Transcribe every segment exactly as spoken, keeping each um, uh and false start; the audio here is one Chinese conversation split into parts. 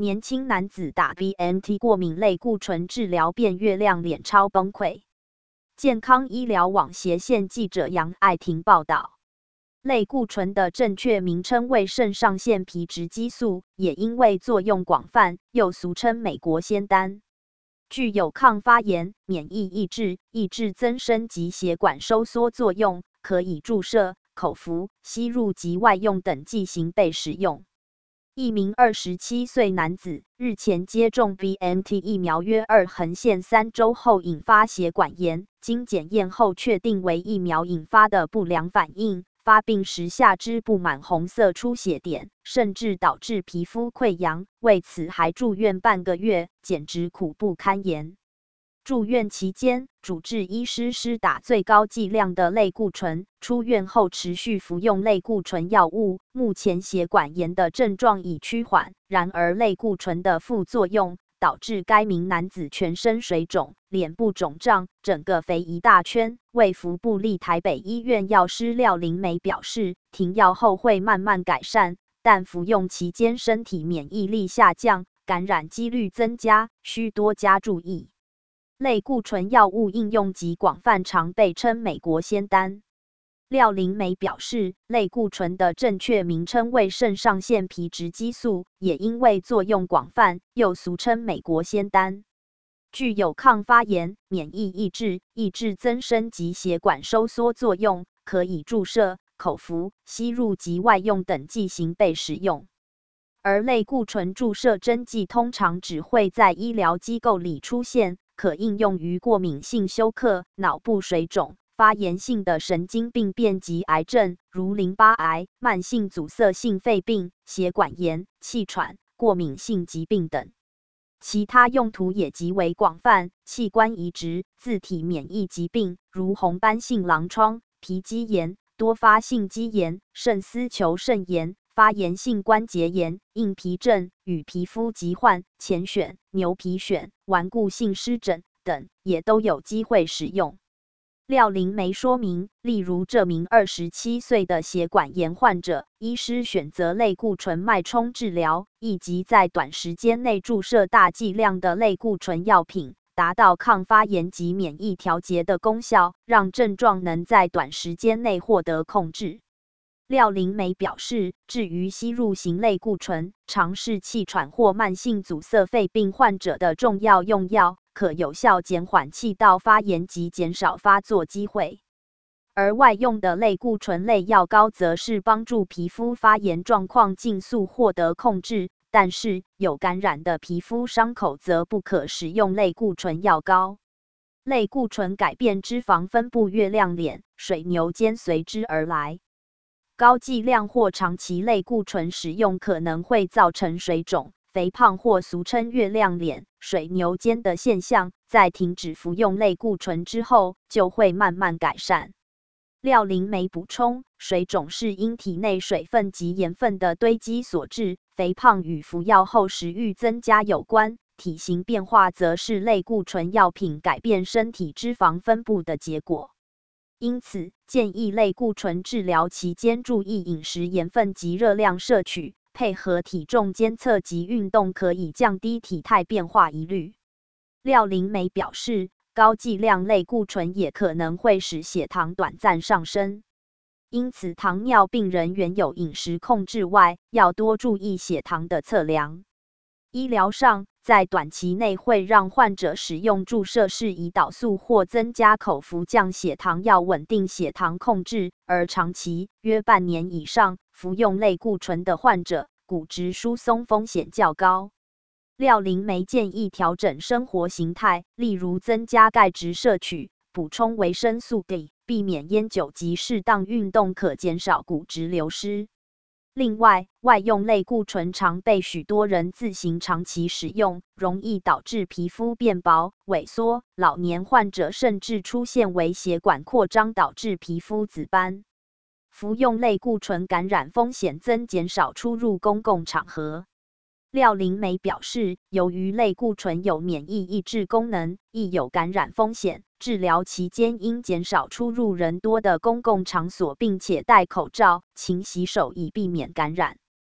年轻男子打 B N T 过敏类固醇治疗变月亮脸超崩溃。健康医疗网斜线记者杨爱婷报道。类固醇的正确名称为肾上腺皮质激素，也因为作用广泛，又俗称美国仙丹。具有抗发炎、免疫抑制、抑制增生及血管收缩作用，可以注射、口服、吸入及外用等剂型被使用。一名二十七岁男子日前接种 B N T 疫苗约二横线三周后引发血管炎，经检验后确定为疫苗引发的不良反应。发病时下肢布满红色出血点，甚至导致皮肤溃疡，为此还住院半个月，简直苦不堪言。住院期间，主治医师施打最高剂量的类固醇，出院后持续服用类固醇药物，目前血管炎的症状已趋缓。然而，类固醇的副作用导致该名男子全身水肿、脸部肿胀，整个肥一大圈。卫福部立台北医院药师廖灵梅表示，停药后会慢慢改善，但服用期间身体免疫力下降，感染几率增加，需多加注意。类固醇药物应用极广泛，常被称美国仙丹。廖灵梅表示，类固醇的正确名称为肾上腺皮质激素，也因为作用广泛，又俗称美国仙丹。具有抗发炎、免疫抑制、抑制增生及血管收缩作用，可以注射、口服、吸入及外用等剂型被使用。而类固醇注射针剂通常只会在医疗机构里出现，可应用于过敏性休克、脑部水肿、发炎性的神经病变及癌症，如淋巴癌、慢性阻塞性肺病、血管炎、气喘、过敏性疾病等。其他用途也极为广泛，器官移植、自体免疫疾病，如红斑性狼疮、皮肌炎、多发性肌炎、肾丝球肾炎、发炎性关节炎、硬皮症与皮肤疾患、前癣、牛皮癣、顽固性湿疹等，也都有机会使用。廖灵梅说明，例如这名二十七岁的血管炎患者，医师选择类固醇脉冲治疗，以及在短时间内注射大剂量的类固醇药品，达到抗发炎及免疫调节的功效，让症状能在短时间内获得控制。廖灵梅表示，至于吸入型类固醇，常是气喘或慢性阻塞肺病患者的重要用药，可有效减缓气道发炎及减少发作机会。而外用的类固醇类药膏则是帮助皮肤发炎状况尽速获得控制，但是有感染的皮肤伤口则不可使用类固醇药膏。类固醇改变脂肪分布，月亮脸、水牛肩随之而来。高剂量或长期类固醇使用可能会造成水肿、肥胖或俗称月亮脸、水牛肩的现象，在停止服用类固醇之后，就会慢慢改善。廖灵梅补充，水肿是因体内水分及盐分的堆积所致，肥胖与服药后食欲增加有关，体型变化则是类固醇药品改变身体脂肪分布的结果。因此，建议类固醇治疗期间注意饮食盐分及热量摄取，配合体重监测及运动，可以降低体态变化疑虑。廖灵梅表示，高剂量类固醇也可能会使血糖短暂上升，因此糖尿病人原有饮食控制外，要多注意血糖的测量。医疗上，在短期内会让患者使用注射式胰岛素或增加口服降血糖药稳定血糖控制，而长期约半年以上服用类固醇的患者，骨质疏松风险较高。廖灵梅建议调整生活形态，例如增加钙质摄取，补充维生素 D， 避免烟酒及适当运动，可减少骨质流失。另外，外用类固醇常被许多人自行长期使用，容易导致皮肤变薄、萎缩，老年患者甚至出现微血管扩张，导致皮肤紫斑。服用类固醇感染风险增，减少出入公共场合。廖灵梅表示，由于类固醇有免疫抑制功能，亦有感染风险，治疗期间应减少出入人多的公共场所，并且戴口罩、勤洗手以避免感染。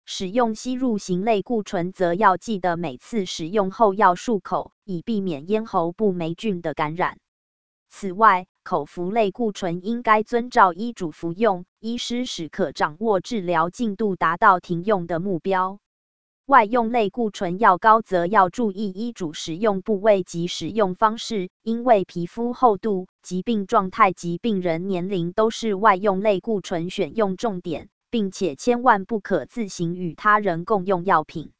使用吸入型类固醇则要记得每次使用后要漱口，以避免咽喉部霉菌的感染。此外，口服类固醇应该遵照医嘱服用，医师时可掌握治疗进度，达到停用的目标。外用类固醇药膏则要注意医嘱使用部位及使用方式，因为皮肤厚度、疾病状态及病人年龄都是外用类固醇选用重点，并且千万不可自行与他人共用药品。